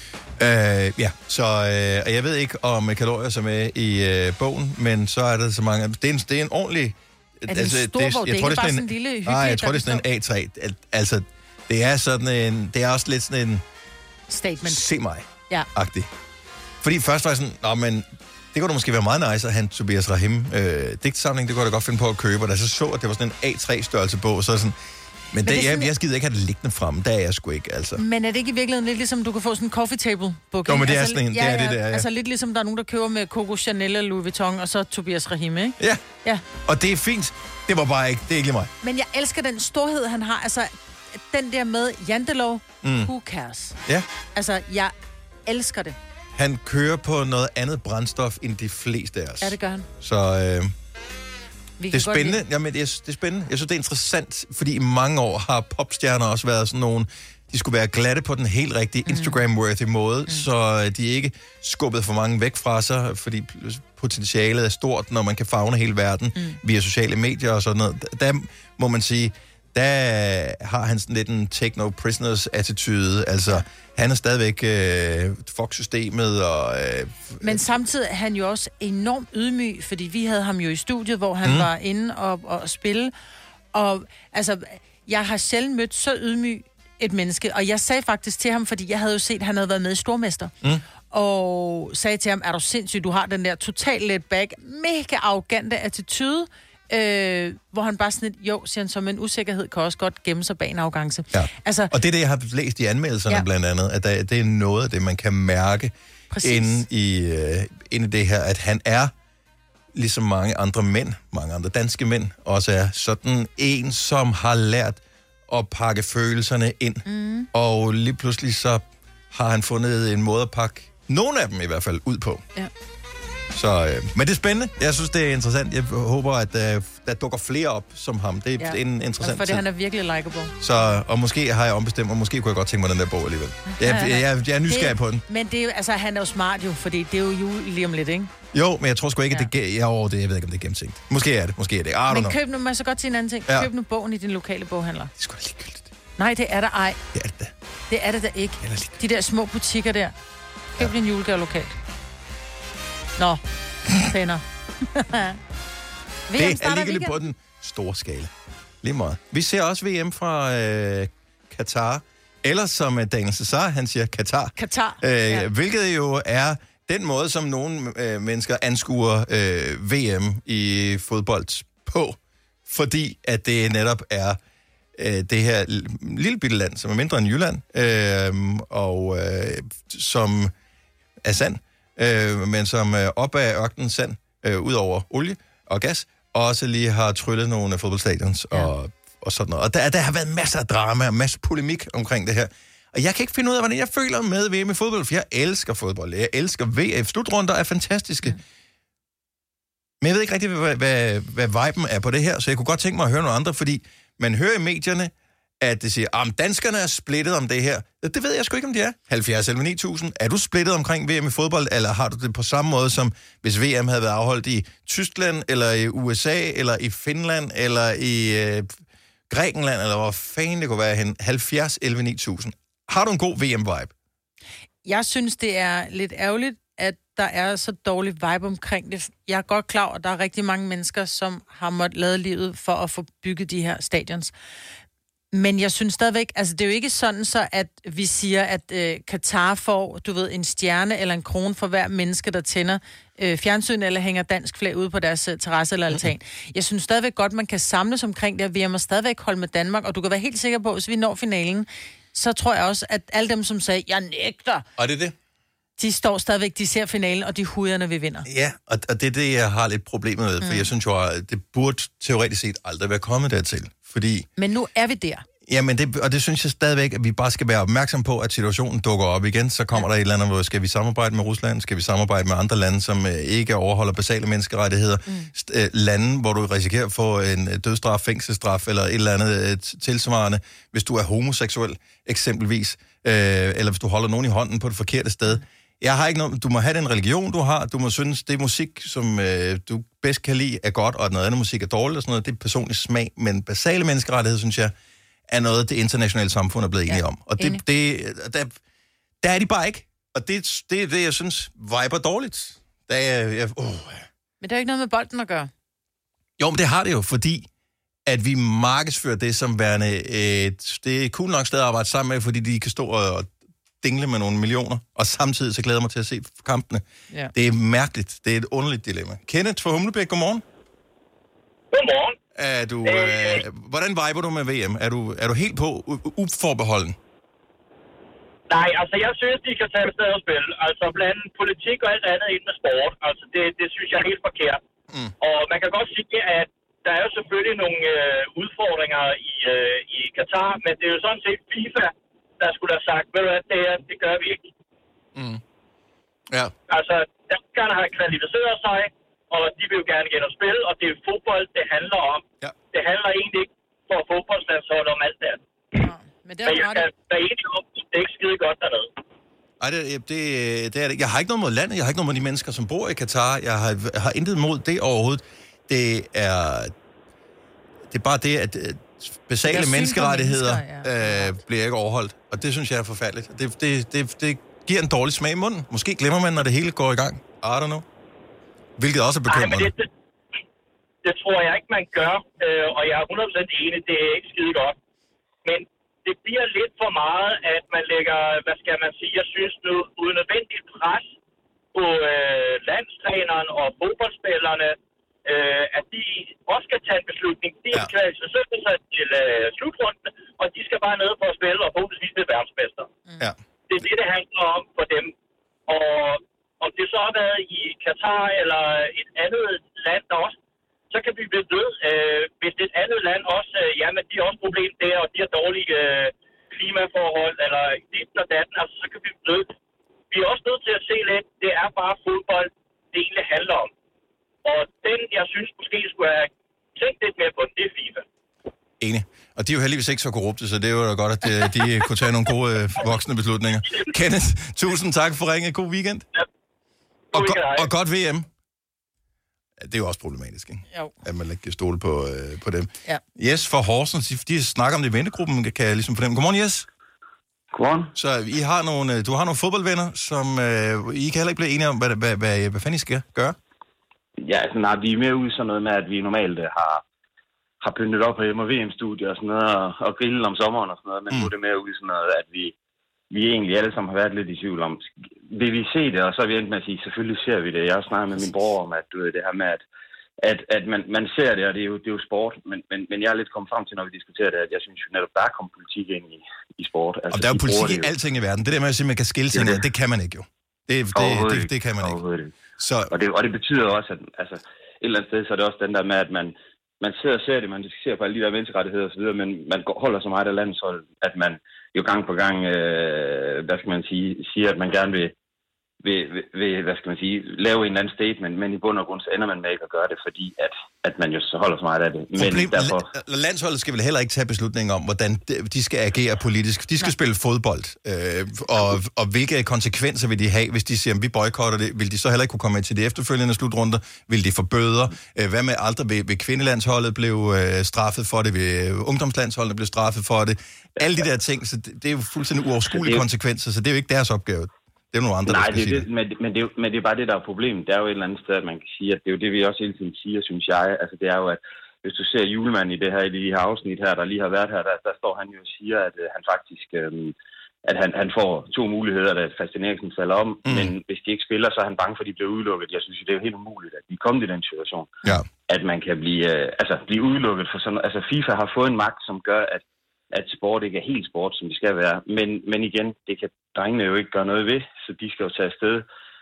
Øh, ja, så øh, og jeg ved ikke, om kalorier som er i øh, bogen, men så er der så mange... Det er en, det er en ordentlig... Er det altså, en stor bog? Det er ikke bare sådan en lille hyggelig... Nej, jeg tror, det er sådan en A tre. Altså, det er sådan en... Det er også lidt sådan en... Statement. Se mig. Ja. Agtig. Fordi først var jeg sådan... Nå, men det kunne da måske være meget nice at have en Tobias Rahim øh, digtsamling. Det kunne jeg da godt finde på at købe. Og da jeg så så, at det var sådan en A tre størrelse bog, så er sådan... Men, men det, jeg, jeg skider ikke have det liggende frem. Der er jeg sgu ikke, altså. Men er det ikke i virkeligheden lidt ligesom, du kan få sådan en coffee table book? Jo, men det er altså, sådan en, ja, det er det der, ja. Altså lidt ligesom, der er nogen, der køber med Coco Chanel og Louis Vuitton, og så Tobias Rahim, ikke? Ja. Ja. Og det er fint. Det var bare ikke, det er ikke lige mig. Men jeg elsker den storhed, han har. Altså, den der med Jantelov, mm. who cares? Ja. Altså, jeg elsker det. Han kører på noget andet brændstof end de fleste af os. Ja, det gør han. Så... Øh... Det er spændende. Jamen, det er, det er spændende. Jeg synes, det er interessant, fordi i mange år har popstjerner også været sådan nogle... De skulle være glatte på den helt rigtige mm. Instagram-worthy måde, mm. så de ikke skubbede for mange væk fra sig, fordi potentialet er stort, når man kan favne hele verden mm. via sociale medier og sådan noget. Der må man sige, der har han sådan lidt en take no prisoners-attitude. Altså, han er stadigvæk øh, fuck-systemet og... Øh, Men samtidig er han jo også enormt ydmyg, fordi vi havde ham jo i studiet, hvor han mm. var inde og, og spille. Og altså, jeg har sjældent mødt så ydmyg et menneske. Og jeg sagde faktisk til ham, fordi jeg havde jo set, at han havde været med i Stormester. Mm. Og sagde til ham, er du sindssyg, du har den der total laid back, mega arrogante attitude, Øh, hvor han bare sådan et, jo, siger han, som en usikkerhed kan også godt gemme sig bag en arrogance. Ja. Altså, og det er det, jeg har læst i anmeldelserne ja. blandt andet, at der, det er noget af det, man kan mærke inde i, øh, inde i det her, at han er, ligesom mange andre mænd, mange andre danske mænd, også er sådan en, som har lært at pakke følelserne ind. Mm. Og lige pludselig så har han fundet en måde at pakke nogle af dem i hvert fald ud på. Ja. Så, øh, men det er spændende. Jeg synes, det er interessant. Jeg håber, at øh, der dukker flere op som ham. Det er ja. en interessant For det, han er virkelig likeable. Så, og måske har jeg ombestemt, og måske kunne jeg godt tænke mig den der bog alligevel. Jeg, jeg, jeg, jeg er nysgerrig det, på den. Men det er, altså, han er jo smart jo, fordi det er jo jul lige om lidt, ikke? Jo, men jeg tror sgu ikke, ja. at det er over det. Jeg ved ikke, om det er gennemtænkt. Måske er det, måske er det. I men køb nu, man så godt til en anden ting. Ja. Køb nu bogen i din lokale boghandler. Det er sgu da ligegyldigt. Nej, det er der ej. Det er det da. Det er det da ikke. De der små butikker der. Køb ja. din julegave lokalt. Nå. Pænder. Det er ligegyldigt på den store skala. Lige meget. Vi ser også V M fra øh, Katar. Eller som Daniel Cesar, han siger Katar. Katar. Øh, ja. Hvilket jo er den måde, som nogle øh, mennesker anskuer øh, V M i fodbold på. Fordi at det netop er øh, det her lille bitte land, som er mindre end Jylland. Øh, og øh, som er sand. Øh, men som øh, op ad ørkenen sand, øh, ud over olie og gas, og også lige har tryllet nogle fodboldstadions ja. og, og sådan noget. Og der, der har været masser af drama og masser af polemik omkring det her. Og jeg kan ikke finde ud af, hvordan jeg føler med V M i fodbold, for jeg elsker fodbold. Jeg elsker V F. Slutrunder er fantastiske. Mm. Men jeg ved ikke rigtig, hvad, hvad, hvad viben er på det her, så jeg kunne godt tænke mig at høre nogle andre, fordi man hører i medierne, at det siger, at danskerne er splittet om det her. Det ved jeg sgu ikke, om de er. halvfjerds elleve ni tusind. Er du splittet omkring V M i fodbold, eller har du det på samme måde, som hvis V M havde været afholdt i Tyskland, eller i U S A, eller i Finland, eller i øh, Grækenland, eller hvor fanden det kunne være hen? halvfjerds elleve ni tusind. Har du en god V M-vibe? Jeg synes, det er lidt ærgerligt, at der er så dårlig vibe omkring det. Jeg er godt klar, at der er rigtig mange mennesker, som har måttet lade livet for at få bygget de her stadions. Men jeg synes stadigvæk, altså det er jo ikke sådan så, at vi siger, at øh, Katar får, du ved, en stjerne eller en krone for hver menneske, der tænder øh, fjernsyn eller hænger dansk flag ude på deres øh, terrasse eller altan. Jeg synes stadigvæk godt, man kan samles omkring det, og vi må stadigvæk holde med Danmark, og du kan være helt sikker på, at hvis vi når finalen, så tror jeg også, at alle dem, som sagde, jeg nægter, og det er det. De står stadigvæk, de ser finalen, og de huder, når vi vinder. Ja, og, og det er det, jeg har lidt problemer med, for mm. jeg synes jo, at det burde teoretisk set aldrig være kommet dertil, fordi... Men nu er vi der. Jamen, det, og det synes jeg stadigvæk, at vi bare skal være opmærksom på, at situationen dukker op igen. Så kommer ja. der et eller andet, hvor skal vi samarbejde med Rusland? Skal vi samarbejde med andre lande, som øh, ikke overholder basale menneskerettigheder? Mm. St- øh, lande, hvor du risikerer at få en dødsstraf, fængselsstraf eller et eller andet øh, tilsvarende, hvis du er homoseksuel eksempelvis, øh, eller hvis du holder nogen i hånden på det forkerte sted. Jeg har ikke noget, du må have den religion, du har. Du må synes, det musik, som øh, du bedst kan lide, er godt, og at noget andet musik er dårligt og sådan noget. Det er personlig smag, men basale menneskerettigheder, synes jeg, er noget, det internationale samfund er blevet enige ja, om. Og det, det, der, der er de bare ikke. Og det, det er det, jeg synes, viber dårligt. Der er, jeg, oh. Men det er jo ikke noget med bolden at gøre. Jo, men det har det jo, fordi at vi markedsfører det som værende et... Det er cool nok sted at arbejde sammen med, fordi de kan stå og dingle med nogle millioner, og samtidig så glæder jeg mig til at se kampene. Ja. Det er mærkeligt. Det er et underligt dilemma. Kenneth fra Humlebæk, godmorgen. Godmorgen. Er du, øh, hvordan viber du med V M? Er du, er du helt på uforbeholden? Nej, altså jeg synes, de kan tage afsted og spille. Altså blande politik og alt andet ind med sport. Altså det, det synes jeg er helt forkert. Mm. Og man kan godt sige, at der er jo selvfølgelig nogle øh, udfordringer i, øh, i Katar, men det er jo sådan set FIFA, der skulle have sagt, ved du hvad, det, det gør vi ikke. Mm. Ja. Altså, danskerne har kvalificeret sig, og de vil jo gerne igen og spille, og det er fodbold, det handler om. Ja. Det handler egentlig ikke for fodboldslandshold om alt det andet. Ja, men det er men jeg kan være enig om, det er ikke skide godt dernede. Ej, det, det, det er det. Jeg har ikke noget mod landet, jeg har ikke noget mod de mennesker, som bor i Katar. Jeg har, jeg har intet mod det overhovedet. Det er, det er bare det, at basale menneskerettigheder ja. øh, bliver ikke overholdt. Og det synes jeg er forfærdeligt. Det, det, det, det giver en dårlig smag i munden. Måske glemmer man, når det hele går i gang. I don't know. Hvilket også er bekymrende. Det, det, det tror jeg ikke, man gør. Øh, og jeg er hundrede procent enig, det er ikke skide godt. Men det bliver lidt for meget, at man lægger, hvad skal man sige, jeg synes nu, unødvendigt pres på øh, landstræneren og fodboldspillerne, øh, at de også skal tage en beslutning. De ja. skal kvalificere sig til øh, slutrunden, og de skal bare ned for at spille og forhåbentligvis blive verdensmester. Ja. Det er det, det handler om for dem. Og om det så har været i Katar eller et andet land der også, så kan vi blive død. Øh, hvis det er et andet land også, øh, jamen de har også problemer der, og de har dårlige øh, klimaforhold, eller dit og datten, altså så kan vi blive død. Vi er også nødt til at se lidt, det er bare fodbold, det egentlig handler om. Og den, jeg synes måske skulle have tænkt lidt mere på, det er FIFA. Enig. Og de er jo heldigvis ikke så korrupte, så det er jo godt, at de kunne tage nogle gode øh, voksne beslutninger. Kenneth, tusind tak for ringet. God weekend. Ja. Og, go- og godt V M. Det er jo også problematisk, ikke? Jo. At man ikke kan stole på, øh, på dem. Ja. Yes fra Horsens, de, de snakker om det i vennegruppen, kan jeg ligesom fornemme. Godmorgen, Yes. Godmorgen. Så I har nogle, du har nogle fodboldvenner, som øh, I kan heller ikke blive enige om, hvad, hvad, hvad, hvad fanden I skal gøre? Ja, altså nej, vi er mere ude i sådan noget med, at vi normalt har, har pyntet op på hjemme- og V M-studier og sådan noget, og, og grillet om sommeren og sådan noget, men mm. nu er det mere ude i sådan noget, at vi, vi egentlig alle sammen har været lidt i tvivl om, vil vi se det, og så er vi endt med at sige, selvfølgelig ser vi det. Jeg har snakket med min bror om, at du ved, det her med, at, at, at man, man ser det, og det er jo, det er jo sport, men, men, men jeg er lidt kommet frem til, når vi diskuterer det, at jeg synes jo netop, der er kommet politik ind i, i sport. Altså, og der er jo politik i alting i verden. Det der med at sige, at man kan skille ting, det, det kan man ikke jo. Det, det, det, det, det kan man ikke. Så... Og, det, og det betyder også, at altså, et eller andet sted, så er det også den der med, at man, man sidder og ser det, man ser på alle de der menneskerettigheder og så videre, men man holder så meget af landshold, at man jo gang på gang, øh, hvad skal man sige, siger, at man gerne vil, vil, vil, hvad skal man sige, lave en eller anden statement, men i bund og grund, så ender man med ikke at gøre det, fordi at, at man jo så holder så meget af det. Men Problem, derfor... Landsholdet skal vel heller ikke tage beslutninger om, hvordan de skal agere politisk. De skal Nej. spille fodbold, øh, og, og hvilke konsekvenser vil de have, hvis de siger, at vi boykotter det? Vil de så heller ikke kunne komme med til de efterfølgende slutrunder? Vil de få bøder? Øh, hvad med aldrig vil, vil kvindelandsholdet blive øh, straffet for det? Vil ungdomslandsholdet blive straffet for det? Alle de der ting, så det, det er jo fuldstændig uoverskuelige konsekvenser, så det er jo ikke deres opgave. Det er nogle andre, Nej, der det er det, men, men, det er, men det er bare det, der er problemet. Det er jo et eller andet sted, at man kan sige, at det er jo det, vi også hele tiden siger, synes jeg. Altså, det er jo, at hvis du ser julemanden i det her, i de her afsnit her, der lige har været her, der, der står han jo og siger, at øh, han faktisk, øh, at han, han får to muligheder, da Christian Eriksen falder om, mm. men hvis de ikke spiller, så er han bange for, at de bliver udelukket. Jeg synes, det er jo helt umuligt, at de er kommet i den situation, ja. at man kan blive, øh, altså, blive udelukket for sådan. Altså, FIFA har fået en magt, som gør, at at sport ikke er helt sport, som det skal være. Men, men igen, det kan drengene jo ikke gøre noget ved, så de skal jo tage afsted.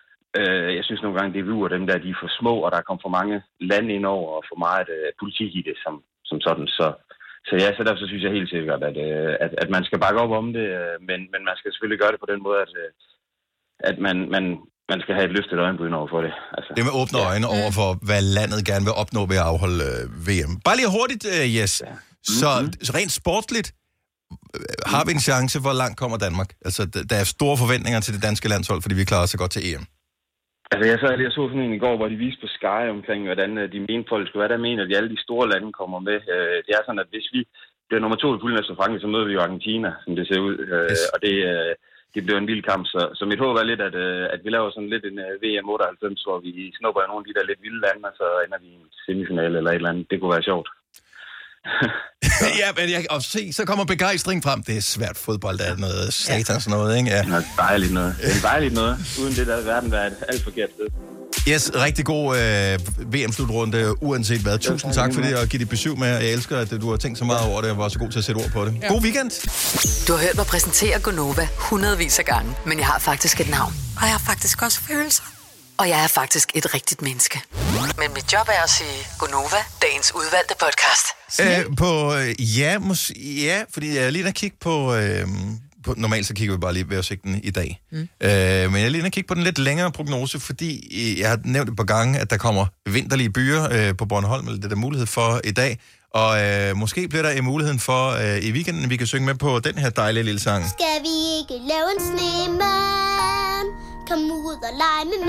Øh, jeg synes nogle gange, det er dem der, de er for små, og der kommer for mange lande ind over, og for meget øh, politik i det som, som sådan. Så, så ja, så derfor så synes jeg helt sikkert, at, øh, at, at man skal bakke op om det, øh, men, men man skal selvfølgelig gøre det på den måde, at, øh, at man, man, man skal have et løftet øjenbryn over for det. Altså, det med åbne ja. øjne over for, hvad landet gerne vil opnå ved at afholde øh, V M. Bare lige hurtigt, øh, yes. Ja. Så, mm-hmm. så rent sportsligt øh, har vi en chance, hvor langt kommer Danmark? Altså, der er store forventninger til det danske landshold, fordi vi klarer os så godt til E M. Altså, jeg, så, jeg så sådan en i går, hvor de viste på Sky omkring, hvordan de mente folk skulle være. Der mener, at de alle de store lande kommer med. Det er sådan, at hvis vi bliver nummer to i fuldmester Frankrig, så møder vi jo Argentina, som det ser ud. Yes. Og det, det bliver en vild kamp. Så, så mit håb er lidt, at, at vi laver sådan lidt en V M otteoghalvfems, hvor vi snupper nogle af de der lidt vilde lande, og så ender vi i en semifinale eller et eller andet. Det kunne være sjovt. Ja, men jeg kan se, så kommer begejstring frem. Det er svært fodbold, der er noget satans ja. noget, ikke? Ja. Det er dejligt noget. Det er dejligt noget. Uden det der verden være et alt forkert sted. Yes, rigtig god øh, V M-slutrunde, uanset hvad. Tusind tak for det, og give dit besøg med. Jeg elsker, at du har tænkt så meget over det, og var så god til at sætte ord på det. Ja. God weekend! Du har hørt mig præsentere Gonova hundredvis af gange, men jeg har faktisk et navn. Og jeg har faktisk også følelser. Og jeg er faktisk et rigtigt menneske. Men mit job er at sige Gonova, dagens udvalgte podcast. Øh, på, ja, mås- ja, fordi jeg er lige at kigge på... Øh, på normalt så kigger vi bare lige vejrudsigten i dag. Mm. Øh, men jeg er lige at kigge på den lidt længere prognose, fordi jeg har nævnt et par gange, at der kommer vinterlige byer øh, på Bornholm, eller det er der mulighed for i dag. Og øh, måske bliver der en muligheden for øh, i weekenden, vi kan synge med på den her dejlige lille sang. Skal vi ikke lave en snemand? Kom ud og lege med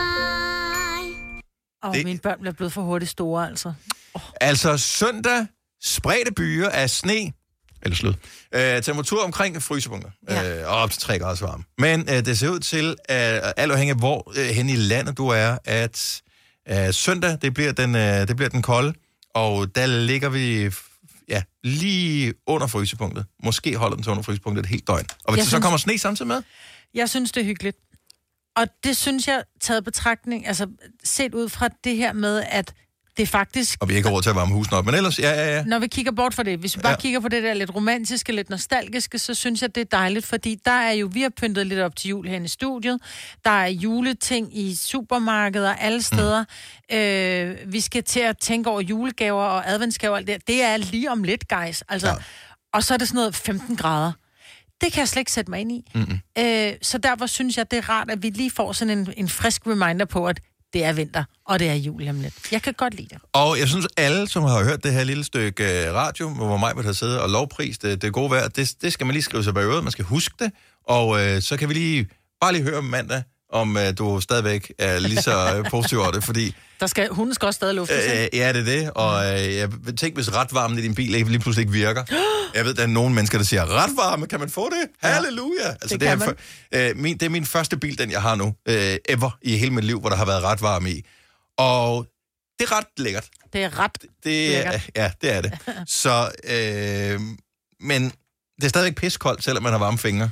mig. Og det... mine børn bliver blevet for hurtigt store, altså. Oh. Altså søndag, spredte byer af sne, eller slud. Øh, temperatur omkring frysepunkter, ja. øh, og op til tre grader varme. Men øh, det ser ud til, at alt afhængig af hvor øh, hen i landet du er, at øh, søndag, det bliver, den, øh, det bliver den kolde, og der ligger vi ja, lige under frysepunktet. Måske holder den til under frysepunktet et helt døgn. Og hvis det synes... så kommer sne samtidig med? Jeg synes, det er hyggeligt. Og det synes jeg, taget betragtning, altså set ud fra det her med, at det er faktisk... Og vi ikke har råd til at varme husene op, men ellers, ja, ja, ja. Når vi kigger bort fra det, hvis vi bare ja. kigger på det der lidt romantiske, lidt nostalgiske, så synes jeg, det er dejligt, fordi der er jo, vi har pyntet lidt op til jul her i studiet, der er juleting i supermarkeder, alle steder. Mm. Øh, vi skal til at tænke over julegaver og adventsgaver, alt det, det er lige om lidt, guys. Altså, ja. Og så er det sådan noget femten grader. Det kan jeg slet ikke sætte mig ind i. Mm-hmm. Øh, så derfor synes jeg, det er rart, at vi lige får sådan en, en frisk reminder på, at det er vinter, og det er jul om lidt. Jeg kan godt lide det. Og jeg synes, alle, som har hørt det her lille stykke radio, hvor mig vil have siddet og lovprist det, det gode vejr, det, det skal man lige skrive sig bagud. Man skal huske det, og øh, så kan vi lige bare lige høre mandag, om øh, du stadigvæk er lige så positiv over det, fordi... Der skal, hunden skal også stadig luftes, øh, Ja, det er det, og øh, jeg tænker, hvis retvarmen i din bil lige pludselig ikke virker. Jeg ved, der er nogle mennesker, der siger, retvarme, kan man få det? Ja. Halleluja! Altså, det, det, er for, øh, min, det er min første bil, den jeg har nu, øh, ever i hele mit liv, hvor der har været retvarme i. Og det er ret lækkert. Det er ret det, lækkert. Ja, det er det. Så, øh, men det er stadigvæk piskoldt, selvom man har varme fingre.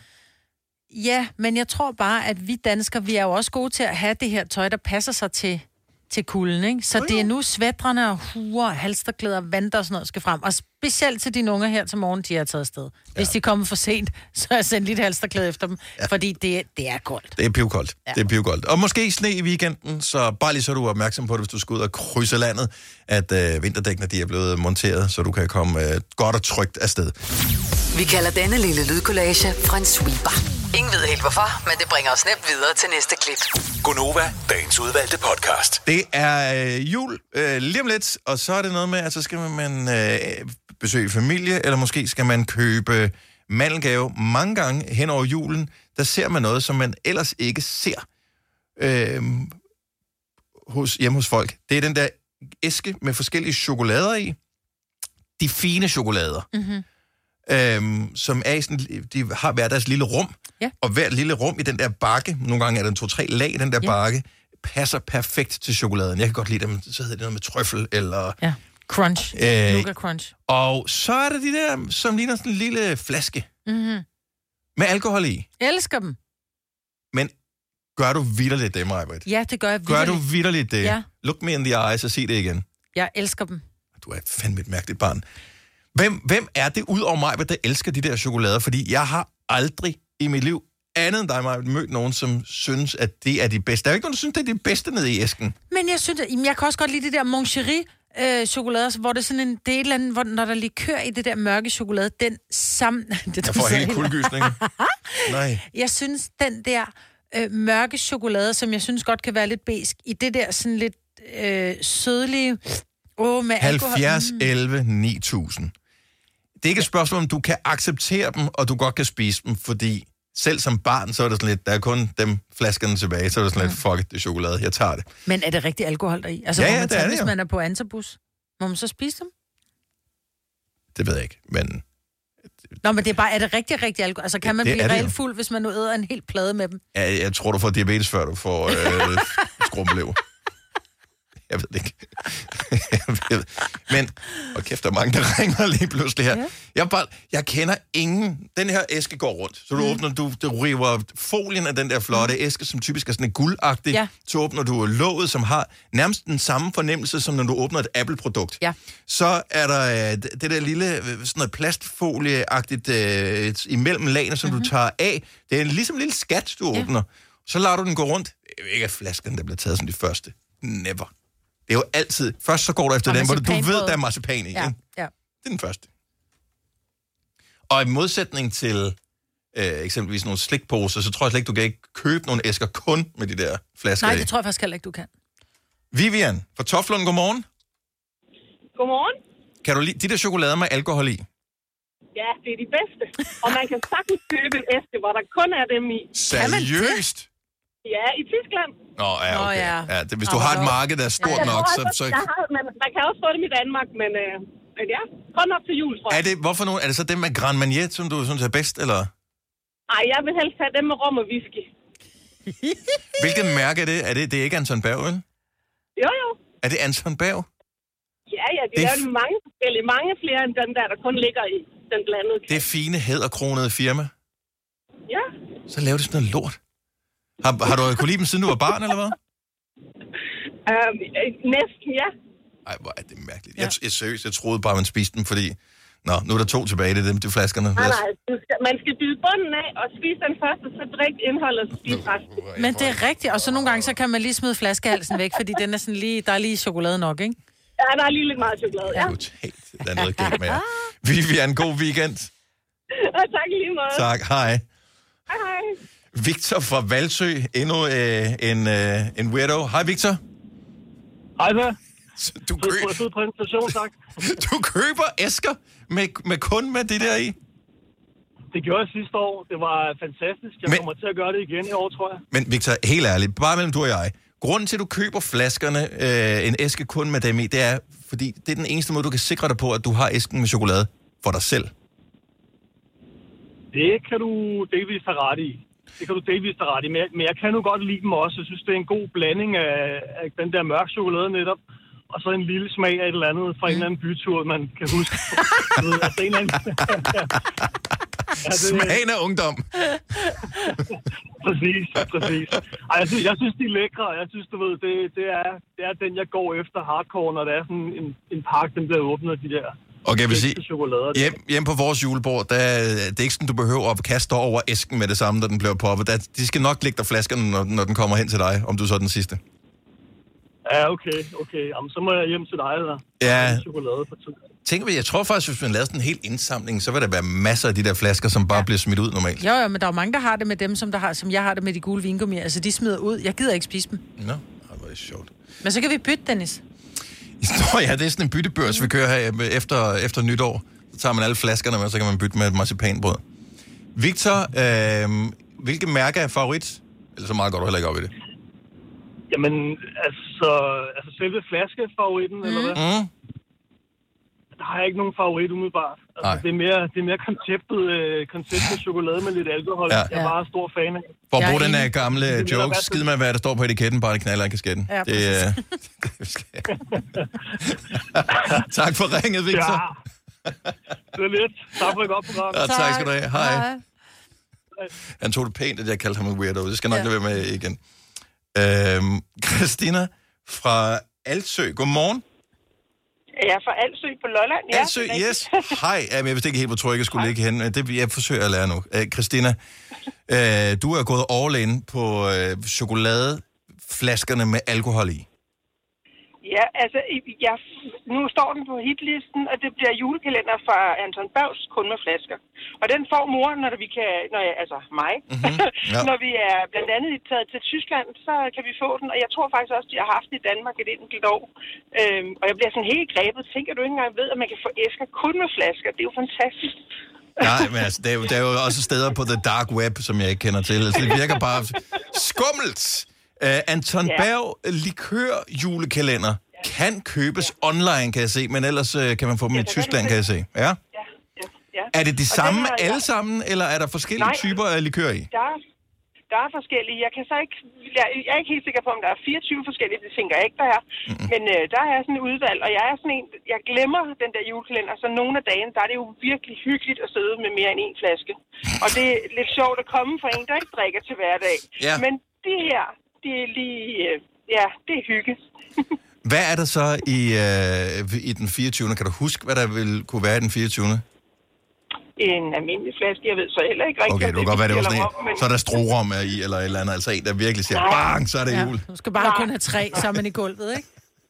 Ja, men jeg tror bare, at vi danskere, vi er jo også gode til at have det her tøj, der passer sig til, til kulden, ikke? Så det er nu svætrene og huer, halsterklæder, vanter og sådan noget skal frem. Og specielt til de unger her til morgen, de er taget afsted. Hvis ja. de kommer for sent, så er jeg sendt lidt halsterklæde efter dem, ja. fordi det, det er koldt. Det er pivkoldt. Ja. Det er pivkoldt. Og måske sne i weekenden, så bare lige så er du opmærksom på det, hvis du skal ud og krydse landet, at øh, vinterdækkene de er blevet monteret, så du kan komme øh, godt og trygt afsted. Vi kalder denne lille lydkollage en sweeper. Ingen ved helt hvorfor, men det bringer os nemt videre til næste klip. Gonova, dagens udvalgte podcast. Det er øh, jul øh, lige om lidt, og så er det noget med, at så skal man øh, besøge familie, eller måske skal man købe mandelgave. Mange gange hen over julen, der ser man noget, som man ellers ikke ser øh, hos, hjemme hos folk. Det er den der æske med forskellige chokolader i. De fine chokolader. Mm-hmm. Øhm, som er i sådan, de har hver deres lille rum, ja. Og hvert lille rum i den der bakke, nogle gange er der en to-tre lag i den der ja. bakke, passer perfekt til chokoladen. Jeg kan godt lide dem, så hedder det noget med trøffel, eller... Ja, crunch, øh, nougat crunch. Og så er der de der, som ligner sådan en lille flaske, mm-hmm. med alkohol i. Jeg elsker dem. Men gør du vitterligt det, Majbrit? Ja, det gør jeg vitterligt. Gør du vitterligt det? Ja. Look me in the eyes og sig det igen. Jeg elsker dem. Du er et fandme et mærkeligt barn. Hvem, hvem er det ud over mig, der elsker de der chokolader? Fordi jeg har aldrig i mit liv, andet end dig, mig, mødt nogen, som synes, at det er de bedste. Der er jo ikke nogen, der synes, det er de bedste nede i æsken. Men jeg synes, at jeg kan også godt lide det der Mon Chéri øh, chokolader, hvor det er sådan en, det er et eller andet, hvor, når der lige kører i det der mørke chokolade, den sammen... Det, jeg får helt kuldegysning. Nej. Jeg synes, den der øh, mørke chokolade, som jeg synes godt kan være lidt besk, i det der sådan lidt øh, sødlige... Åh, med halvfjerds elleve ni tusind. Det er ikke et spørgsmål, om du kan acceptere dem, og du godt kan spise dem, fordi selv som barn, så er det sådan lidt, der er kun dem flaskerne tilbage, så er det sådan lidt, fuck it, det er chokolade, jeg tager det. Men er det rigtig alkohol deri? Altså, ja, må ja, man det tage, er det hvis jo. man er på antabus? Må man så spise dem? Det ved jeg ikke, men... Nå, men det er bare, er det rigtig, rigtig alkohol? Altså, kan man det, blive det reelt fuld, hvis man nu æder en hel plade med dem? Ja, jeg tror, du får diabetes, før du får øh, skrumpelever. Jeg ved det ikke. jeg ved. Men, og kæft, der er mange, der ringer lige pludselig her. Ja. Jeg, bare, jeg kender ingen... Den her æske går rundt. Så du mm. åbner, du, du river folien af den der flotte mm. æske, som typisk er sådan en guldagtig. Ja. Så åbner du låget, som har nærmest den samme fornemmelse, som når du åbner et Apple-produkt. Ja. Så er der øh, det der lille sådan noget plastfolieagtigt øh, imellem lagene, som mm-hmm. du tager af. Det er ligesom en lille skat, du ja. åbner. Så lader du den gå rundt. Det er ikke at flasken, der bliver taget som de første. Never. Det er jo altid... Først så går du efter og den, hvor du ved, der er marcipan i. Ja, ikke? ja. Det er den første. Og i modsætning til øh, eksempelvis nogle slikposer, så tror jeg slet ikke, du kan ikke købe nogle æsker kun med de der flasker. Nej, det tror jeg faktisk heller ikke, du kan. Vivian fra Toflund, godmorgen. Godmorgen. Kan du lide de der chokolader med alkohol i? Ja, det er de bedste. Og man kan sagtens købe en æske, hvor der kun er dem i. Seriøst? Ja, i Tyskland. Nå, ja, okay. Nå, ja. Ja, det, hvis du har et marked, der er stort ja, nok, så... så... Jeg har, man, man kan også få dem i Danmark, men, øh, men ja, kun op til jul, tror jeg. Er det, hvorfor nogen? Er det så dem med Grand Marnier, som du synes er bedst, eller? Nej, jeg vil helst have dem med rom og whisky. Hvilket mærke er det? Er det, det er ikke Anton Berg, vel? Jo, jo. Er det Anton Berg? Ja, ja, de er f- mange forskellige. Mange flere end den der, der kun ligger i den blandede. Det er fine, hæderkronede firma. Ja. Så laver det sådan noget lort. Har, har du kunne lide dem, siden du var barn, eller hvad? Um, næsten, ja. Ej, hvor er det mærkeligt. Ja. Jeg, jeg, seriøst, jeg troede bare, man spiste dem, fordi... Nå, nu er der to tilbage, det er dem, de flaskerne. Nej, nej, skal, man skal bide bunden af og spise den første, så drik indholdet og spise resten. Men det er rigtigt, og så nogle gange, så kan man lige smide flaskehalsen væk, fordi den er sådan lige, der er lige chokolade nok, ikke? Ja, der er lige lidt meget chokolade, ja. Totalt. Der er noget galt med jer. Vivian, god weekend. Og tak lige meget. Tak, hej. Hej, hej. Victor fra Valsø, endnu øh, en, øh, en weirdo. Hej, Victor. Hej, hvad? Du, køb... Fed præsentation, tak. du køber æsker med, med kun med det der i? Det gjorde jeg sidste år. Det var fantastisk. Jeg Men... kommer til at gøre det igen i år, tror jeg. Men Victor, helt ærligt, bare mellem du og jeg. Grunden til, at du køber flaskerne, øh, en æske kun med dem i, det er, fordi det er den eneste måde, du kan sikre dig på, at du har æsken med chokolade for dig selv. Det kan du delvist have ret i. Det kan du delvist have ret i. Men jeg kan nu godt lide dem også. Jeg synes, det er en god blanding af, af den der mørke chokolade netop. Og så en lille smag af et eller andet fra en eller anden bytur, man kan huske. altså en eller anden... ja, det... Smagen af ungdom. præcis, præcis. Ej, jeg, synes, jeg synes, de er lækre. Jeg synes, du ved, det, det, er, det er den, jeg går efter hardcore, når det er sådan en, en pakke, den der åbner de der... Okay, jeg vil sige, hjem, hjem på vores julebord, der, det er ikke sådan, du behøver at kaste over æsken med det samme, når den bliver poppet. Der, de skal nok ligge der flaskerne, når, når den kommer hen til dig, om du så er den sidste. Ja, okay, okay. Jamen, så må jeg hjem til dig, der. Ja. Chokolade på tid. Tænk vi, jeg tror faktisk, hvis man lavede sådan en hel indsamling, så vil der være masser af de der flasker, som bare ja. bliver smidt ud normalt. Jo, jo, men der er mange, der har det med dem, som, der har, som jeg har det med de gule vingummier. Altså, de smider ud. Jeg gider ikke spise dem. Nå, det var sjovt. Men så kan vi bytte, Dennis. Nå ja, det er sådan en byttebørs, vi kører her efter, efter nytår. Så tager man alle flaskerne med, og så kan man bytte med et marcipanbrød. Victor, øh, hvilke mærke er favorit? Eller så meget går du heller ikke op i det. Jamen, altså, altså selve flaskefavoritten, mm. eller hvad? Mm. Der har jeg ikke nogen favorit umiddelbart. Altså, det, er mere, det er mere konceptet, øh, konceptet chokolade med lidt alkohol. Ja. Jeg er bare stor fan af. For at bruge den her gamle joke, skid med, hvad der står på etiketten, bare det knaller i kasketten. Ja, det, øh... tak for ringet, Victor. Ja. Det er lidt. Tak for et godt program. Ja, tak skal du have. Hej. Hej. Han tog det pænt, at jeg kaldte ham en weirdo. Det skal nok ja. være med igen. Øhm, Christina fra Alsø, godmorgen. Jeg er fra Alsø på Lolland. Ja, Alsø, yes. Hej. Jamen, jeg vidste ikke helt, hvor tror jeg skulle ligge hen. Det jeg forsøger at lære nu. Uh, Christina, uh, du er gået all in på uh, chokoladeflaskerne med alkohol i. Ja, altså, jeg, nu står den på hitlisten, og det bliver julekalender fra Anton Bergs Kun med flasker. Og den får mor, når vi kan, når jeg, altså mig, mm-hmm. ja. Når vi er blandt andet taget til Tyskland, så kan vi få den. Og jeg tror faktisk også, de har haft den i Danmark et enkelt år. Øhm, og jeg bliver sådan helt grebet. Tænker du ikke engang ved, at man kan få æsker kun med flasker? Det er jo fantastisk. Nej, men altså, der er, jo, der er jo også steder på the dark web, som jeg ikke kender til. Altså, det virker bare skummelt. Uh, Anton ja. Berg likør julekalender kan købes ja. online, kan jeg se, men ellers uh, kan man få dem ja, i Tyskland, kan jeg se. Ja? Ja, ja, ja. Er det de og samme her, alle ja. sammen, eller er der forskellige Nej, typer af likør i? Der er, der er forskellige. Jeg kan så ikke, jeg, jeg er ikke helt sikker på, om der er fireogtyve forskellige. Det tænker jeg ikke, der er. Mm-hmm. Men uh, der er sådan et udvalg, og jeg er sådan en, jeg glemmer den der julekalender, så nogle af dagen, der er det jo virkelig hyggeligt at sidde med mere end en flaske. Og det er lidt sjovt at komme fra en, der ikke drikker til hverdag. Ja. Men det her, det er lige, uh, ja, det er hygge. Hvad er der så i, øh, i den fireogtyvende? Kan du huske, hvad der ville kunne være i den fireogtyvende? En almindelig flaske, jeg ved så heller ikke rigtigt. Okay, det kunne godt være, det var sådan en. Men... Så er der strorum i, eller et eller andet. Altså en, der virkelig siger, bang, så er det ja, jul. Du skal bare nej. kun have tre, så er man i gulvet, ikke?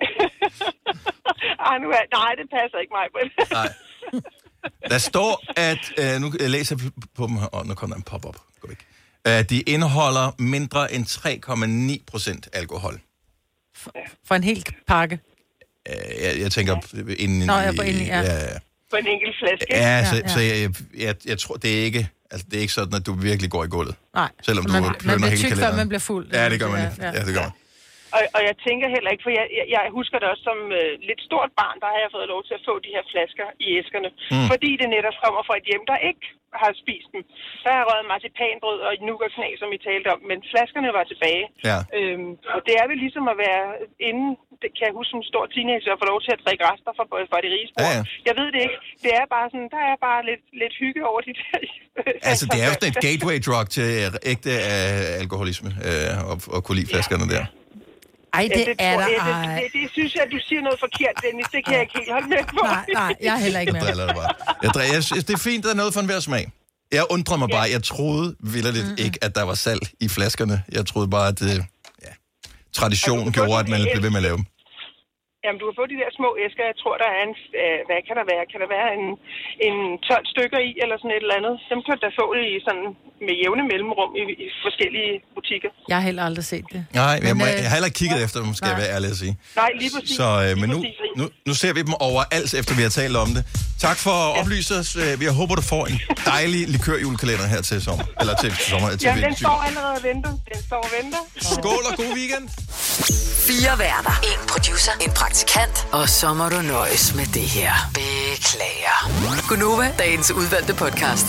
Ej, nu er... Nej, det passer ikke mig. Nej. Der står, at... Øh, nu læser jeg på dem her. Åh, nu kommer der en pop-up. Gå væk. Uh, de indeholder mindre end tre komma ni procent alkohol. For, for en hel pakke? Uh, jeg, jeg tænker inden... Nå, jeg på inden, ja. ja. På en enkelt flaske? Ja, så, ja, ja. så jeg, jeg, jeg tror, det er ikke... Altså, det er ikke sådan, at du virkelig går i gulvet. Nej. Selvom du man, plønder hele kalenderen. Man bliver tyk, før man bliver fuld. Ja, det gør man. Ja, ja. ja det gør man. Og, og jeg tænker heller ikke, for jeg, jeg, jeg husker det også som øh, lidt stort barn, der har jeg fået lov til at få de her flasker i æskerne. Mm. Fordi det netop kommer fra et hjem, der ikke har spist dem. Der har jeg røget marcipanbrød og nougatknæ, som I talte om, men flaskerne var tilbage. Ja. Øhm, og det er vel ligesom at være inden, det kan jeg huske som stor teenager, at få lov til at drikke rester fra, fra de rige spor. Ja, ja. Jeg ved det ikke. Det er bare sådan, der er bare lidt, lidt hygge over de der. Altså, det er jo sådan et gateway drug til ægte uh, alkoholisme uh, og, og kunne lide flaskerne ja. der. Ej, det, ja, det er der ja, det, det, det, det synes jeg, at du siger noget forkert, Dennis. Det kan jeg ikke helt holde med på. Nej, nej, jeg er heller ikke med. Jeg driller det bare. Jeg driller, jeg synes, det er fint, der er noget for enhver smag. Jeg undrer mig ja. bare. Jeg troede vildt mm-hmm. ikke, at der var salg i flaskerne. Jeg troede bare, at det, ja, tradition altså, gjorde, at man blev ved med at lave dem. Jamen, du kan få de der små æsker. Jeg tror, der er en... Øh, hvad kan der være? Kan der være en, en tolv stykker i, eller sådan et eller andet? Dem kan du da få i sådan med jævne mellemrum i, i forskellige butikker. Jeg har heller aldrig set det. Nej, men, jeg, må, øh, jeg har heller ikke kigget efter dem, skal nej. jeg være ærlig at sige. Nej, lige præcis. Så, øh, men lige nu, nu, nu ser vi dem overalt, efter vi har talt om det. Tak for at ja. oplyse os. Jeg håber, du får en dejlig likørjulekalender her til sommer. Eller til sommer. Til ja, den står allerede og venter. Den står og venter. Skål og god weekend. Fire værter. En producer. En praktikant. Og så må du nøjes med det her. Beklager. Gunova, dagens udvalgte podcast.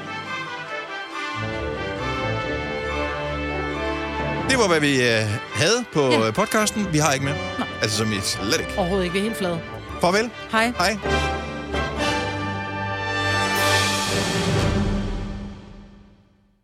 Det var, hvad vi øh, havde på ja. podcasten. Vi har ikke mere. Nej. Altså, som i slet ikke. Overhovedet ikke. Vi er helt flade. Farvel. Hej. Hej.